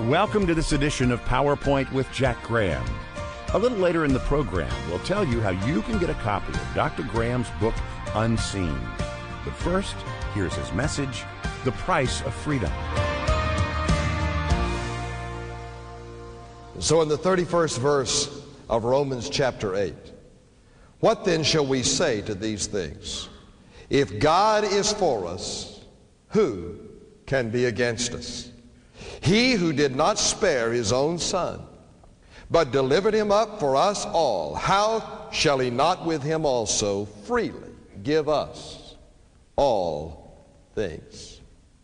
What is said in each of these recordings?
Welcome to this edition of PowerPoint with Jack Graham. A little later in the program, we'll tell you how you can get a copy of Dr. Graham's book, Unseen. But first, here's his message, The Price of Freedom. So in the 31st verse of Romans chapter 8, what then shall we say to these things? If God is for us, who can be against us? He who did not spare his own son, but delivered him up for us all, how shall he not with him also freely give us all things?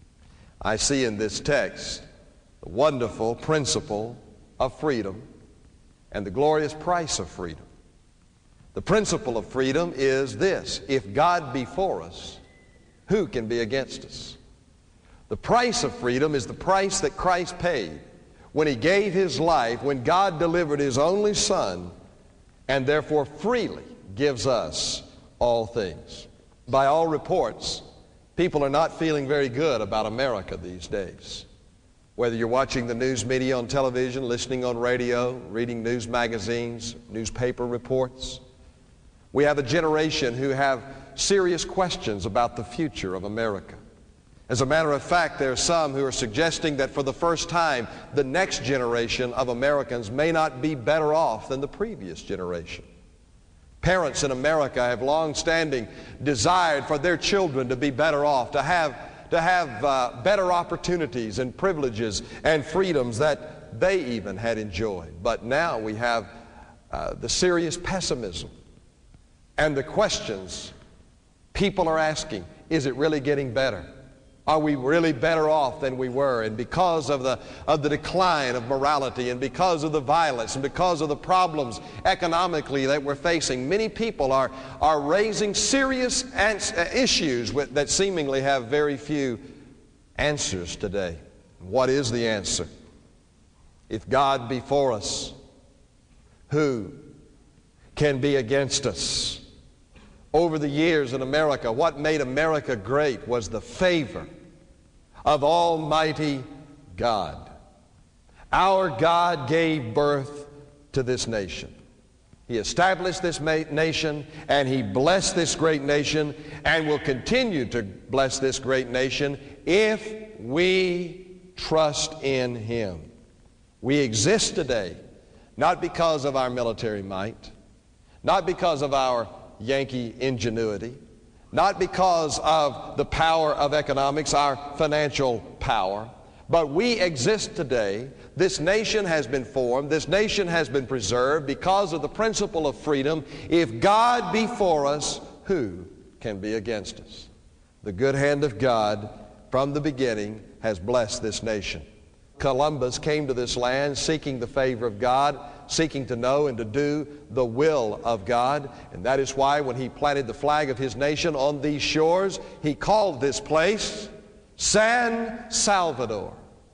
I see in this text the wonderful principle of freedom and the glorious price of freedom. The principle of freedom is this: if God be for us, who can be against us? The price of freedom is the price that Christ paid when he gave his life, when God delivered his only Son, and therefore freely gives us all things. By all reports, people are not feeling very good about America these days. Whether you're watching the news media on television, listening on radio, reading news magazines, newspaper reports, we have a generation who have serious questions about the future of America. As a matter of fact, there are some who are suggesting that for the first time, the next generation of Americans may not be better off than the previous generation. Parents in America have long-standing desired for their children to be better off, to have better opportunities and privileges and freedoms that they even had enjoyed. But now we have the serious pessimism and the questions people are asking: is it really getting better? Are we really better off than we were? And because of the decline of morality, and because of the violence, and because of the problems economically that we're facing, many people are raising serious issues that seemingly have very few answers today. What is the answer? If God be for us, who can be against us? Over the years in America, what made America great was the favor of Almighty God. Our God gave birth to this nation. He established this nation, and he blessed this great nation, and will continue to bless this great nation if we trust in him. We exist today not because of our military might, not because of our Yankee ingenuity, not because of the power of economics, our financial power, but we exist today. This nation has been formed, this nation has been preserved because of the principle of freedom. If God be for us, who can be against us? The good hand of God from the beginning has blessed this nation. Columbus came to this land seeking the favor of God, seeking to know and to do the will of God. And that is why when he planted the flag of his nation on these shores, he called this place San Salvador,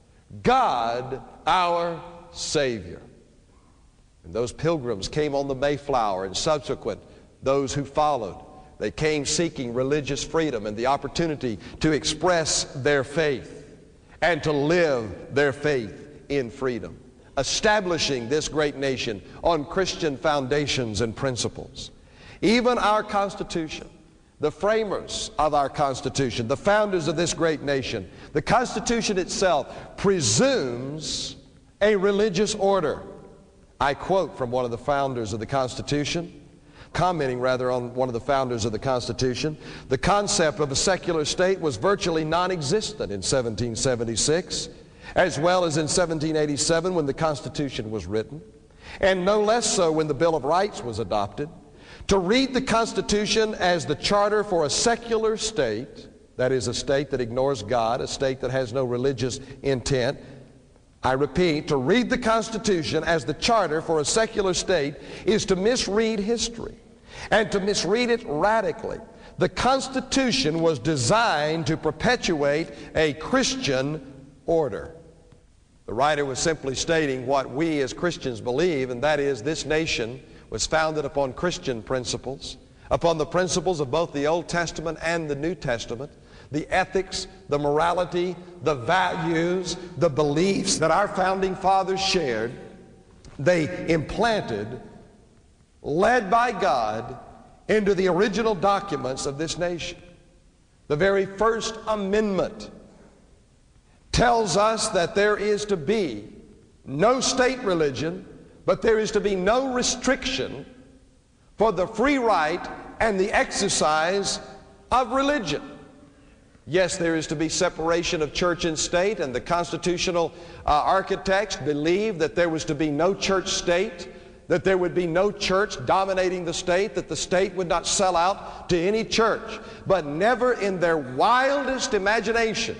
God our Savior. And those pilgrims came on the Mayflower, and subsequent, those who followed, they came seeking religious freedom and the opportunity to express their faith and to live their faith in freedom, establishing this great nation on Christian foundations and principles. Even our Constitution, the framers of our Constitution, the founders of this great nation, the Constitution itself presumes a religious order. I quote from one of the founders of the Constitution, commenting rather on one of the founders of the Constitution: the concept of a secular state was virtually non-existent in 1776, as well as in 1787 when the Constitution was written, and no less so when the Bill of Rights was adopted. To read the Constitution as the charter for a secular state, that is, a state that ignores God, a state that has no religious intent, I repeat, to read the Constitution as the charter for a secular state is to misread history, and to misread it radically. The Constitution was designed to perpetuate a Christian order. The writer was simply stating what we as Christians believe, and that is this nation was founded upon Christian principles, upon the principles of both the Old Testament and the New Testament, the ethics, the morality, the values, the beliefs that our founding fathers shared. They implanted, led by God, into the original documents of this nation. The very first amendment tells us that there is to be no state religion, but there is to be no restriction for the free right and the exercise of religion. Yes, there is to be separation of church and state, and the constitutional architects believed that there was to be no church state, that there would be no church dominating the state, that the state would not sell out to any church. But never in their wildest imagination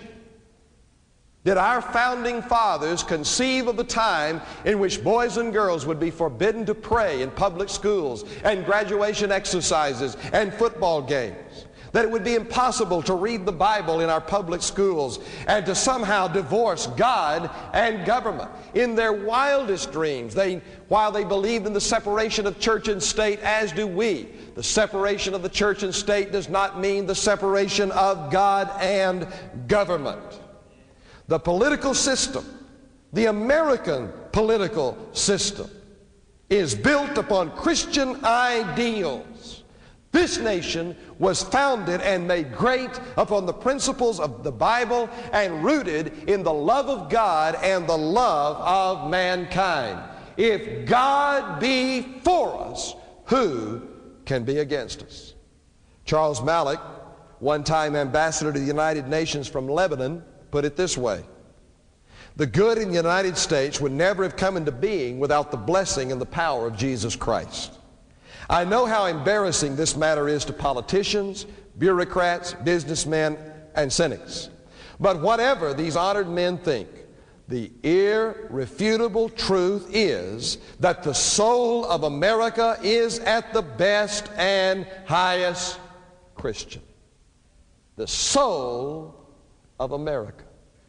did our founding fathers conceive of a time in which boys and girls would be forbidden to pray in public schools and graduation exercises and football games, that it would be impossible to read the Bible in our public schools, and to somehow divorce God and government. In their wildest dreams, while they believed in the separation of church and state, as do we, the separation of the church and state does not mean the separation of God and government. The political system, the American political system, is built upon Christian ideals. This nation was founded and made great upon the principles of the Bible and rooted in the love of God and the love of mankind. If God be for us, who can be against us? Charles Malik, one-time ambassador to the United Nations from Lebanon, put it this way: the good in the United States would never have come into being without the blessing and the power of Jesus Christ. I know how embarrassing this matter is to politicians, bureaucrats, businessmen, and cynics. But whatever these honored men think, the irrefutable truth is that the soul of America is at the best and highest Christian. The soul of America.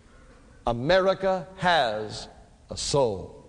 America has a soul.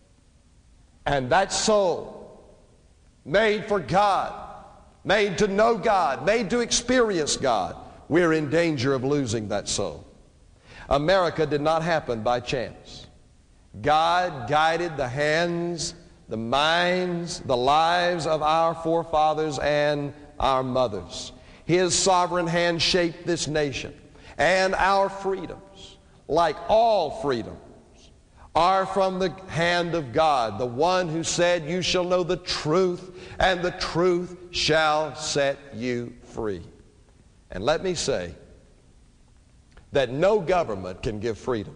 And that soul, made for God, made to know God, made to experience God, we're in danger of losing that soul. America did not happen by chance. God guided the hands, the minds, the lives of our forefathers and our mothers. His sovereign hand shaped this nation, and our freedoms, like all freedoms, are from the hand of God, the one who said, "You shall know the truth, and the truth shall set you free." And let me say that no government can give freedom.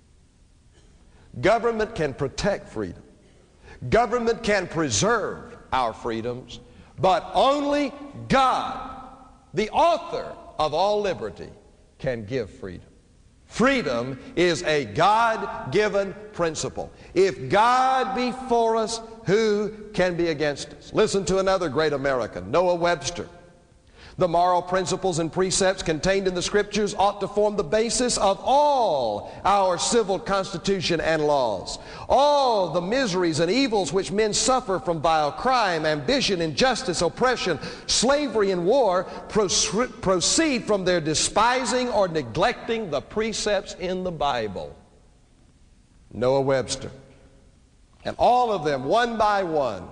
Government can protect freedom. Government can preserve our freedoms, but only God, the author of all liberty, can give freedom. Freedom is a God-given principle. If God be for us, who can be against us? Listen to another great American, Noah Webster. The moral principles and precepts contained in the Scriptures ought to form the basis of all our civil constitution and laws. All the miseries and evils which men suffer from vile crime, ambition, injustice, oppression, slavery, and war proceed from their despising or neglecting the precepts in the Bible. Noah Webster. And all of them, one by one,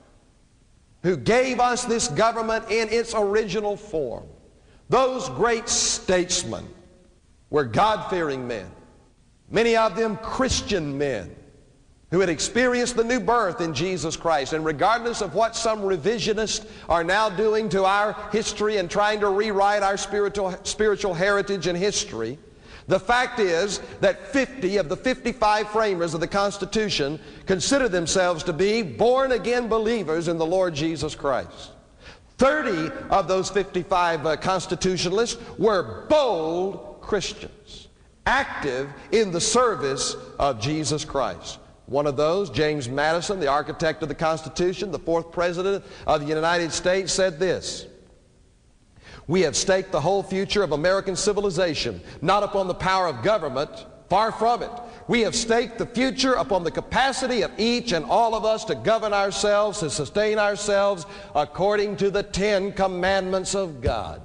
who gave us this government in its original form. Those great statesmen were God-fearing men, many of them Christian men who had experienced the new birth in Jesus Christ. And regardless of what some revisionists are now doing to our history and trying to rewrite our spiritual heritage and history, the fact is that 50 of the 55 framers of the Constitution consider themselves to be born-again believers in the Lord Jesus Christ. 30 of those 55 constitutionalists were bold Christians, active in the service of Jesus Christ. One of those, James Madison, the architect of the Constitution, the fourth president of the United States, said this: "We have staked the whole future of American civilization not upon the power of government, Far from it. We have staked the future upon the capacity of each and all of us to govern ourselves, to sustain ourselves according to the 10 commandments of God.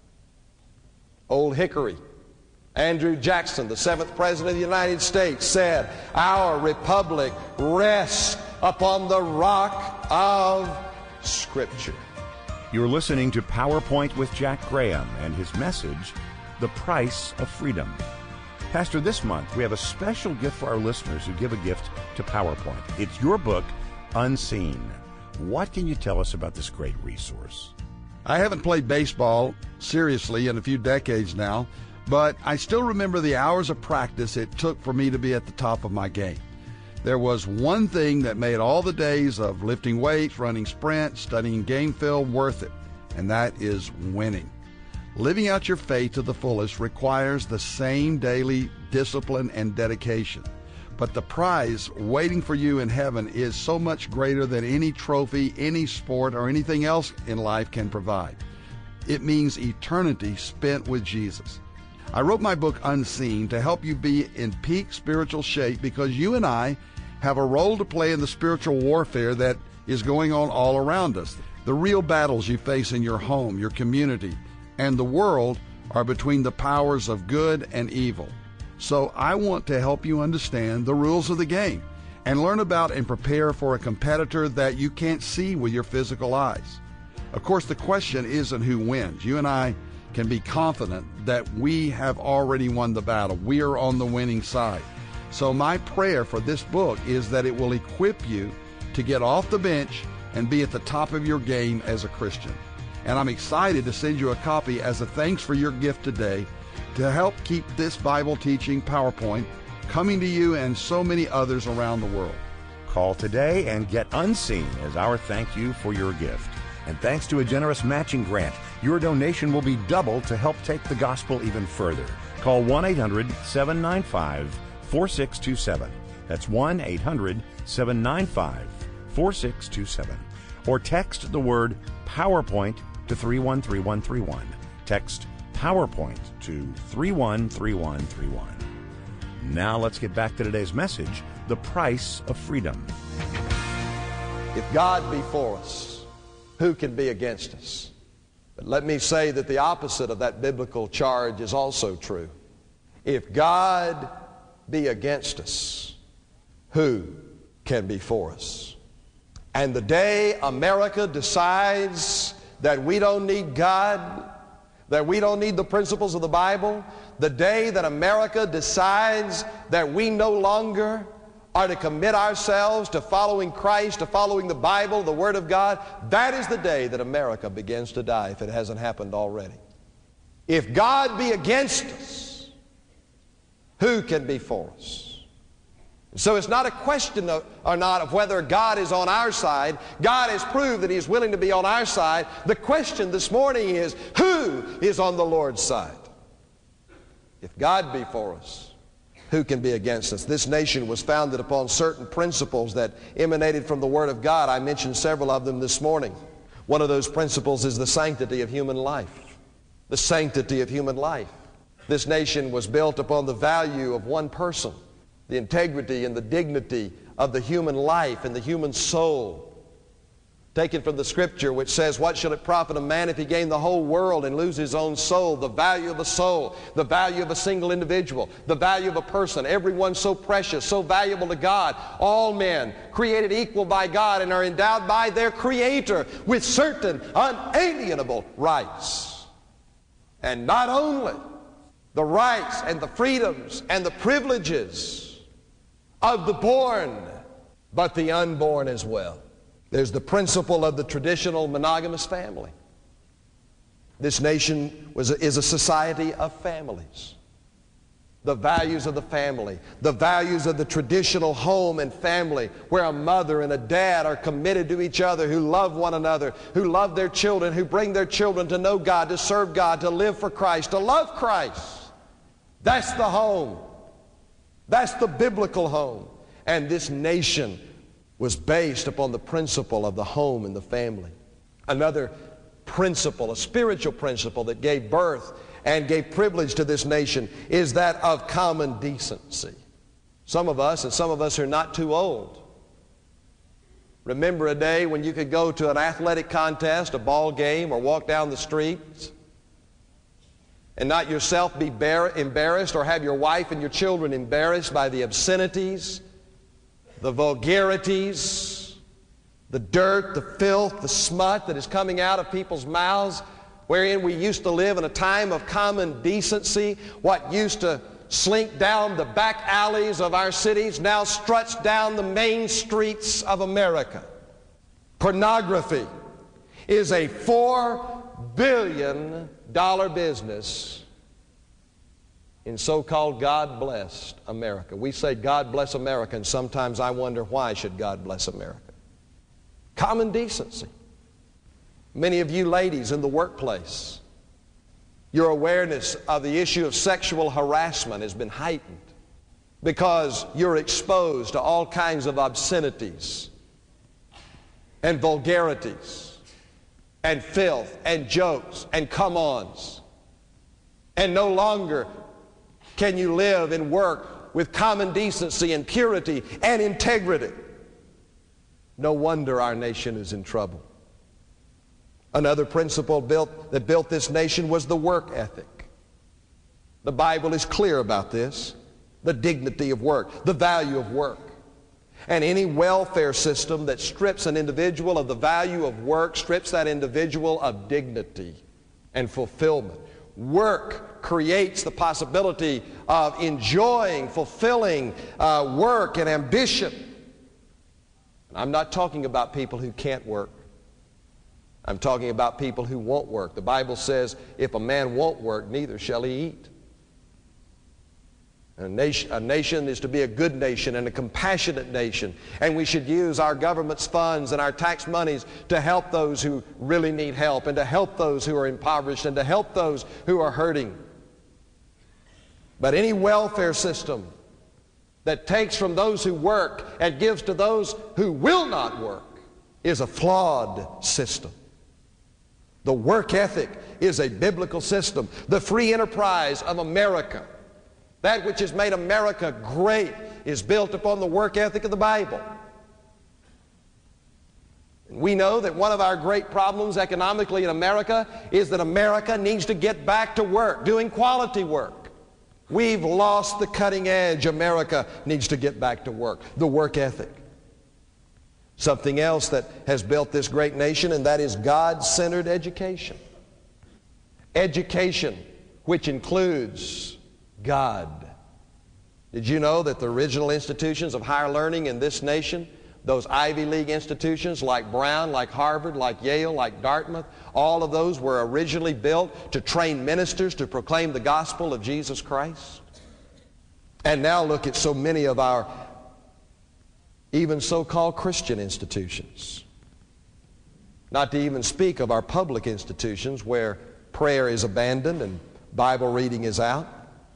Old Hickory, Andrew Jackson, the 7th President of the United States, said, "Our republic rests upon the rock of Scripture." You're listening to PowerPoint with Jack Graham and his message, The Price of Freedom. Pastor, this month we have a special gift for our listeners who give a gift to PowerPoint. It's your book, Unseen. What can you tell us about this great resource? I haven't played baseball seriously in a few decades now, but I still remember the hours of practice it took for me to be at the top of my game. There was one thing that made all the days of lifting weights, running sprints, studying game film worth it, and that is winning. Living out your faith to the fullest requires the same daily discipline and dedication. But the prize waiting for you in heaven is so much greater than any trophy, any sport, or anything else in life can provide. It means eternity spent with Jesus. I wrote my book Unseen to help you be in peak spiritual shape because you and I have a role to play in the spiritual warfare that is going on all around us. The real battles you face in your home, your community, and the world are between the powers of good and evil. So I want to help you understand the rules of the game and learn about and prepare for a competitor that you can't see with your physical eyes. Of course, the question isn't who wins. You and I can be confident that we have already won the battle. We are on the winning side. So my prayer for this book is that it will equip you to get off the bench and be at the top of your game as a Christian. And I'm excited to send you a copy as a thanks for your gift today to help keep this Bible teaching PowerPoint coming to you and so many others around the world. Call today and get Unseen as our thank you for your gift. And thanks to a generous matching grant, your donation will be doubled to help take the gospel even further. Call 1-800-795-4627. That's 1-800-795-4627. Or text the word PowerPoint to 313131. Text PowerPoint to 313131. Now let's get back to today's message, The Price of Freedom. If God be for us, who can be against us? But let me say that the opposite of that biblical charge is also true. If God be against us, who can be for us? And the day America decides that we don't need God, that we don't need the principles of the Bible, the day that America decides that we no longer are to commit ourselves to following Christ, to following the Bible, the Word of God, that is the day that America begins to die, if it hasn't happened already. If God be against us, who can be for us? So it's not a question of whether God is on our side. God has proved that He is willing to be on our side. The question this morning is, who is on the Lord's side? If God be for us, who can be against us? This nation was founded upon certain principles that emanated from the Word of God. I mentioned several of them this morning. One of those principles is the sanctity of human life. The sanctity of human life. This nation was built upon the value of one person, the integrity and the dignity of the human life and the human soul. Taken from the Scripture, which says, what shall it profit a man if he gain the whole world and lose his own soul? The value of a soul, the value of a single individual, the value of a person, everyone so precious, so valuable to God. All men created equal by God and are endowed by their Creator with certain unalienable rights. And not only the rights and the freedoms and the privileges of the born, but the unborn as well. There's the principle of the traditional monogamous family. This nation is a society of families. The values of the family, the values of the traditional home and family, where a mother and a dad are committed to each other, who love one another, who love their children, who bring their children to know God, to serve God, to live for Christ, to love Christ. That's the home. That's the biblical home. And this nation was based upon the principle of the home and the family. Another principle, a spiritual principle that gave birth and gave privilege to this nation is that of common decency. Some of us, and some of us are not too old, remember a day when you could go to an athletic contest, a ball game, or walk down the streets and not yourself be embarrassed or have your wife and your children embarrassed by the obscenities, the vulgarities, the dirt, the filth, the smut that is coming out of people's mouths, wherein we used to live in a time of common decency. What used to slink down the back alleys of our cities now struts down the main streets of America. Pornography is a $4 billion business in so-called God-blessed America. We say God bless America, and sometimes I wonder, why should God bless America? Common decency. Many of you ladies in the workplace, your awareness of the issue of sexual harassment has been heightened because you're exposed to all kinds of obscenities and vulgarities and filth and jokes and come-ons. And no longer can you live and work with common decency and purity and integrity. No wonder our nation is in trouble. Another principle that built this nation was the work ethic. The Bible is clear about this, the dignity of work, the value of work. And any welfare system that strips an individual of the value of work strips that individual of dignity and fulfillment. Work creates the possibility of enjoying, fulfilling work and ambition. I'm not talking about people who can't work. I'm talking about people who won't work. The Bible says, if a man won't work, neither shall he eat. A nation is to be a good nation and a compassionate nation. And we should use our government's funds and our tax monies to help those who really need help, and to help those who are impoverished, and to help those who are hurting. But any welfare system that takes from those who work and gives to those who will not work is a flawed system. The work ethic is a biblical system. The free enterprise of America, that which has made America great, is built upon the work ethic of the Bible. We know that one of our great problems economically in America is that America needs to get back to work, doing quality work. We've lost the cutting edge. America needs to get back to work, the work ethic. Something else that has built this great nation, and that is God-centered education. Education which includes God. Did you know that the original institutions of higher learning in this nation, those Ivy League institutions like Brown, like Harvard, like Yale, like Dartmouth, all of those were originally built to train ministers to proclaim the gospel of Jesus Christ? And now look at so many of our even so-called Christian institutions. Not to even speak of our public institutions where prayer is abandoned and Bible reading is out.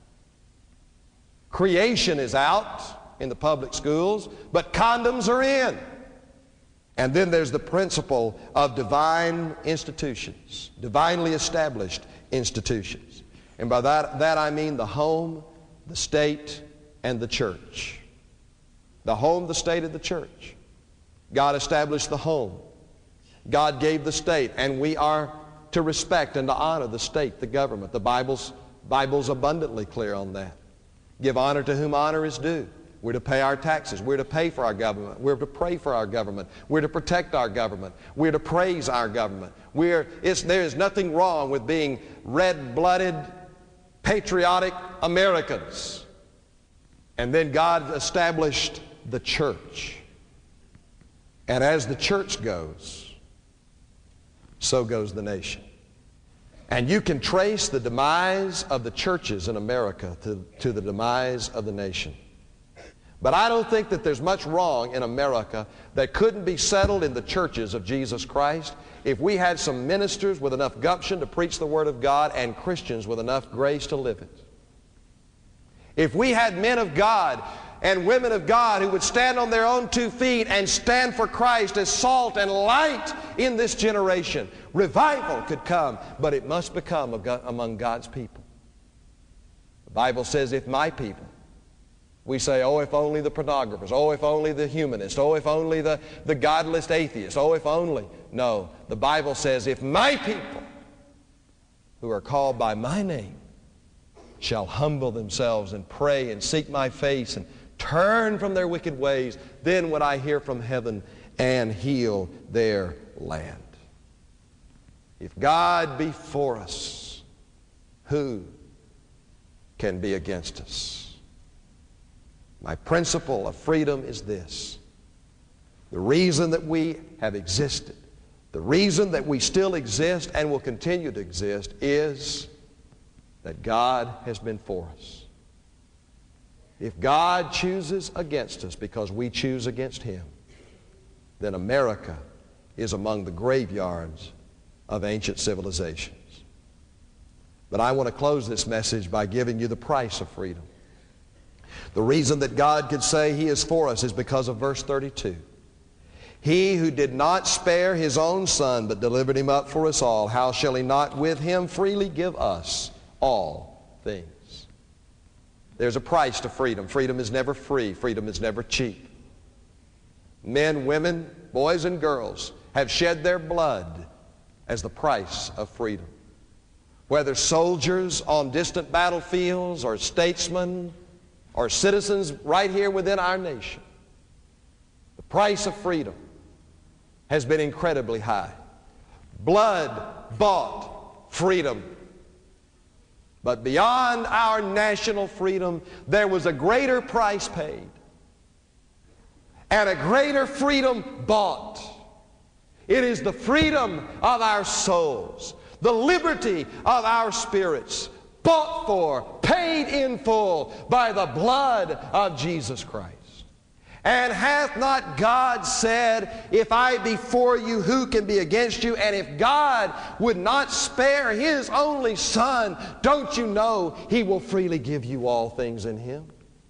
Creation is out in the public schools, but condoms are in. And then there's the principle of divine institutions, divinely established institutions. And by that I mean the home, the state, and the church. The home, the state, and the church. God established the home. God gave the state, and we are to respect and to honor the state, the government. The Bible's abundantly clear on that. Give honor to whom honor is due. We're to pay our taxes. We're to pay for our government. We're to pray for our government. We're to protect our government. We're to praise our government. There is nothing wrong with being red-blooded, patriotic Americans. And then God established the church. And as the church goes, so goes the nation. And you can trace the demise of the churches in America to the demise of the nation. But I don't think that there's much wrong in America that couldn't be settled in the churches of Jesus Christ if we had some ministers with enough gumption to preach the Word of God and Christians with enough grace to live it. If we had men of God and women of God who would stand on their own 2 feet and stand for Christ as salt and light in this generation, revival could come, but it must become among God's people. The Bible says, if my people, we say, oh, if only the pornographers, oh, if only the humanists, oh, if only the godless atheists, oh, if only. No, the Bible says, if my people who are called by my name shall humble themselves and pray and seek my face and turn from their wicked ways, then would I hear from heaven and heal their land. If God be for us, who can be against us? My principle of freedom is this. The reason that we have existed, the reason that we still exist and will continue to exist is that God has been for us. If God chooses against us because we choose against Him, then America is among the graveyards of ancient civilizations. But I want to close this message by giving you the price of freedom. The reason that God could say He is for us is because of verse 32. He who did not spare His own Son, but delivered Him up for us all, how shall He not with Him freely give us all things? There's a price to freedom. Freedom is never free. Freedom is never cheap. Men, women, boys, and girls have shed their blood as the price of freedom. Whether soldiers on distant battlefields or statesmen or citizens right here within our nation, the price of freedom has been incredibly high. Blood bought freedom. But beyond our national freedom, there was a greater price paid and a greater freedom bought. It is the freedom of our souls, the liberty of our spirits, bought for, paid in full by the blood of Jesus Christ. And hath not God said, if I be for you, who can be against you? And if God would not spare His only Son, don't you know He will freely give you all things in Him?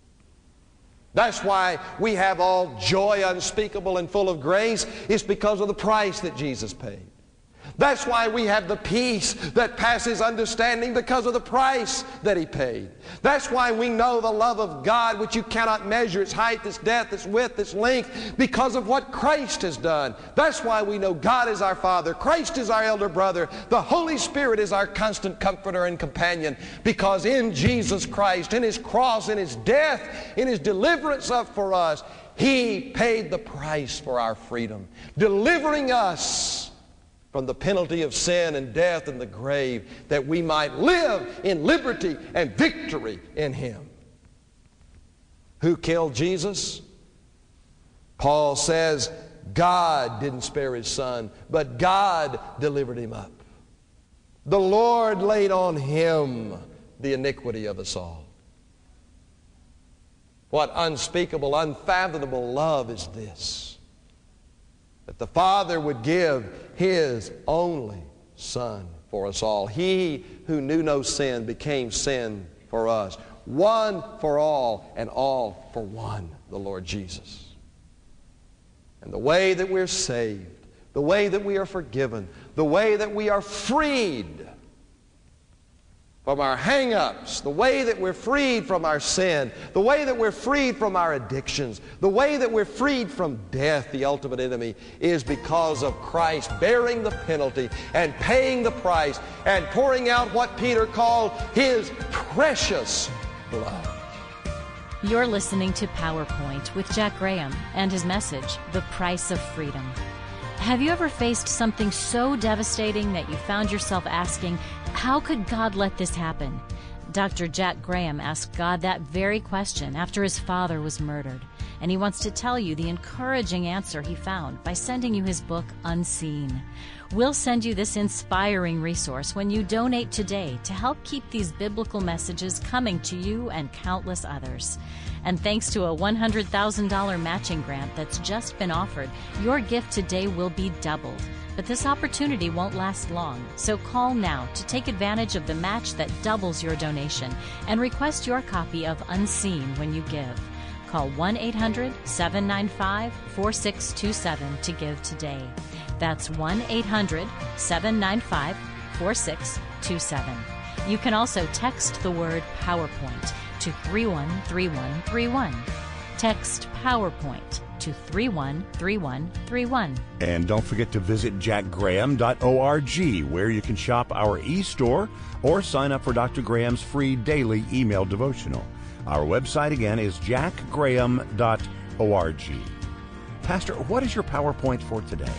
That's why we have all joy unspeakable and full of grace. It's because of the price that Jesus paid. That's why we have the peace that passes understanding, because of the price that He paid. That's why we know the love of God, which you cannot measure, its height, its depth, its width, its length, because of what Christ has done. That's why we know God is our Father, Christ is our elder brother, the Holy Spirit is our constant comforter and companion, because in Jesus Christ, in His cross, in His death, in His deliverance for us, He paid the price for our freedom, delivering us from the penalty of sin and death and the grave, that we might live in liberty and victory in Him. Who killed Jesus? Paul says God didn't spare His Son, but God delivered Him up. The Lord laid on Him the iniquity of us all. What unspeakable, unfathomable love is this? That the Father would give His only Son for us all. He who knew no sin became sin for us. One for all and all for one, the Lord Jesus. And the way that we're saved, the way that we are forgiven, the way that we are freed from our hang-ups, the way that we're freed from our sin, the way that we're freed from our addictions, the way that we're freed from death, the ultimate enemy, is because of Christ bearing the penalty and paying the price and pouring out what Peter called His precious blood. You're listening to PowerPoint with Jack Graham and his message, The Price of Freedom. Have you ever faced something so devastating that you found yourself asking, how could God let this happen? Dr. Jack Graham asked God that very question after his father was murdered, and he wants to tell you the encouraging answer he found by sending you his book, Unseen. We'll send you this inspiring resource when you donate today to help keep these biblical messages coming to you and countless others. And thanks to a $100,000 matching grant that's just been offered, your gift today will be doubled. But this opportunity won't last long, so call now to take advantage of the match that doubles your donation and request your copy of Unseen when you give. Call 1-800-795-4627 to give today. That's 1-800-795-4627. You can also text the word PowerPoint to 313131. Text PowerPoint to 313131. And don't forget to visit jackgraham.org, where you can shop our e-store or sign up for Dr. Graham's free daily email devotional. Our website again is jackgraham.org. Pastor, what is your PowerPoint for today?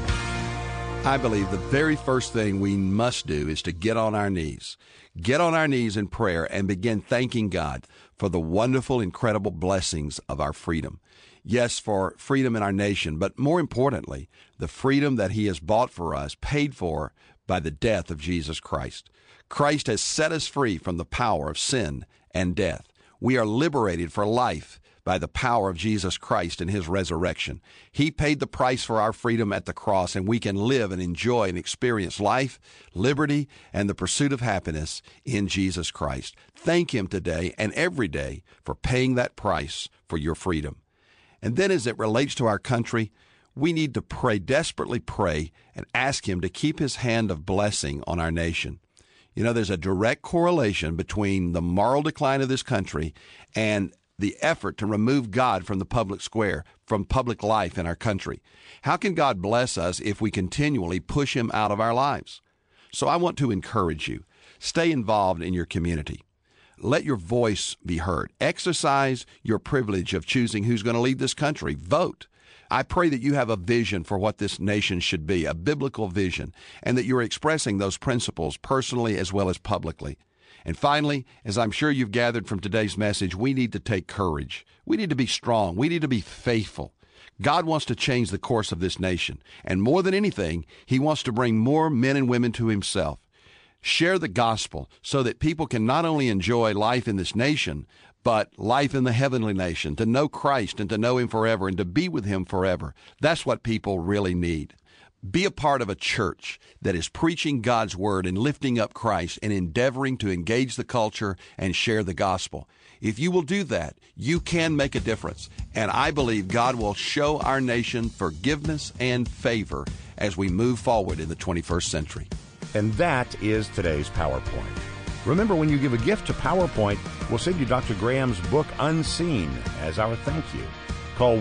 I believe the very first thing we must do is to get on our knees. Get on our knees in prayer and begin thanking God for the wonderful, incredible blessings of our freedom. Yes, for freedom in our nation, but more importantly, the freedom that He has bought for us, paid for by the death of Jesus Christ. Christ has set us free from the power of sin and death. We are liberated for life by the power of Jesus Christ and His resurrection. He paid the price for our freedom at the cross, and we can live and enjoy and experience life, liberty, and the pursuit of happiness in Jesus Christ. Thank Him today and every day for paying that price for your freedom. And then as it relates to our country, we need to pray, desperately pray, and ask Him to keep His hand of blessing on our nation. You know, there's a direct correlation between the moral decline of this country and the effort to remove God from the public square, from public life in our country. How can God bless us if we continually push Him out of our lives? So I want to encourage you. Stay involved in your community. Let your voice be heard. Exercise your privilege of choosing who's going to lead this country. Vote. I pray that you have a vision for what this nation should be, a biblical vision, and that you're expressing those principles personally as well as publicly. And finally, as I'm sure you've gathered from today's message, we need to take courage. We need to be strong. We need to be faithful. God wants to change the course of this nation. And more than anything, He wants to bring more men and women to Himself. Share the gospel so that people can not only enjoy life in this nation, but life in the heavenly nation, to know Christ and to know Him forever and to be with Him forever. That's what people really need. Be a part of a church that is preaching God's Word and lifting up Christ and endeavoring to engage the culture and share the gospel. If you will do that, you can make a difference. And I believe God will show our nation forgiveness and favor as we move forward in the 21st century. And that is today's PowerPoint. Remember, when you give a gift to PowerPoint, we'll send you Dr. Graham's book, Unseen, as our thank you. Call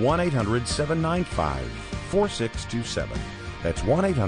1-800-795-4627. That's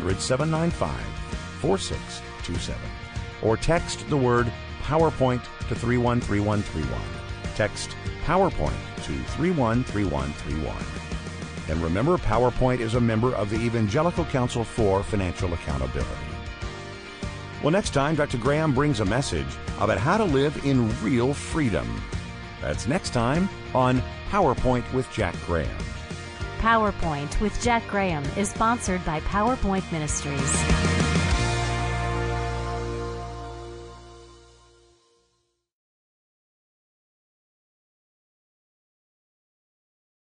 1-800-795-4627. Or text the word PowerPoint to 313131. Text PowerPoint to 313131. And remember, PowerPoint is a member of the Evangelical Council for Financial Accountability. Well, next time, Dr. Graham brings a message about how to live in real freedom. That's next time on PowerPoint with Jack Graham. PowerPoint with Jack Graham is sponsored by PowerPoint Ministries.